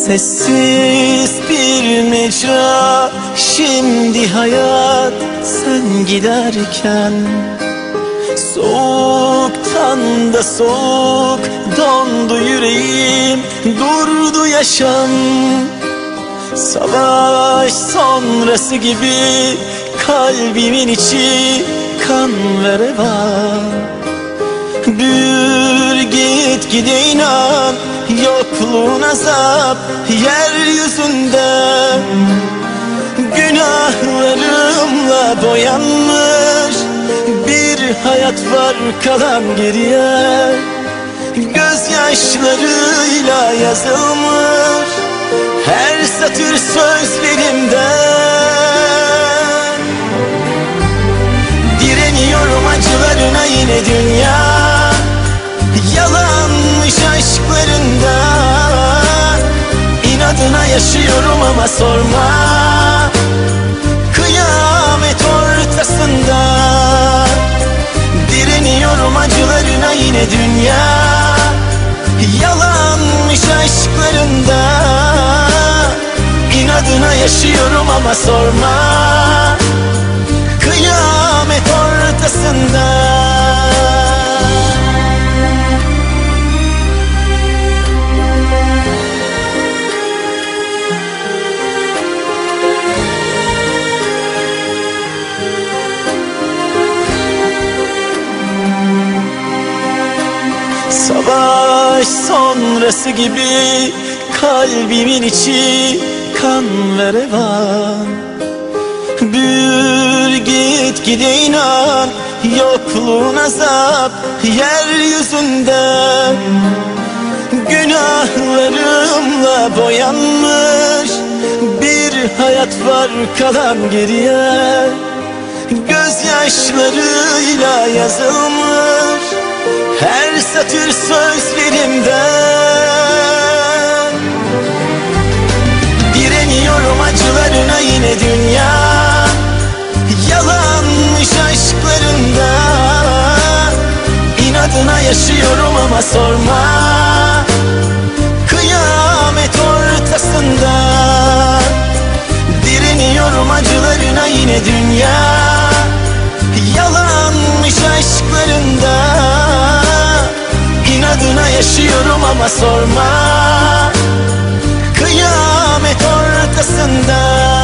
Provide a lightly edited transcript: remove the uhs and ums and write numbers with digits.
Sessiz bir mecra, şimdi hayat sen giderken. Soğuktan da soğuk dondu yüreğim, durdu yaşam. Savaş sonrası gibi kalbimin içi kan ve revan. Büyür gitgide inan, yokluğun azap yeryüzünde. Günahlarımla boyanmış bir hayat var kalan geriye. Gözyaşlarıyla yazılmış her satır sözlerimde. Direniyorum acılarına yine dünya, yalanmış aşklarında. İnadına yaşıyorum ama sorma, kıyamet ortasında. Direniyorum acılarına yine dünya, yalanmış aşklarında. İnadına yaşıyorum ama sorma, kıyamet ortasında. Savaş sonrası gibi kalbimin içi kan ve revan. Büyür gitgide inan, yokluğun azap yeryüzünde. Günahlarımla boyanmış bir hayat var kalan geriye. Gözyaşlarıyla yazılmış her satır sözlerimde. Direniyorum acılarına yine dünya, yalanmış aşklarında. İnadına yaşıyorum ama sorma, kıyamet ortasında. Direniyorum acılarına yine dünya, yalanmış aşklarında. İnadına yaşıyorum ama sorma, kıyamet ortasında.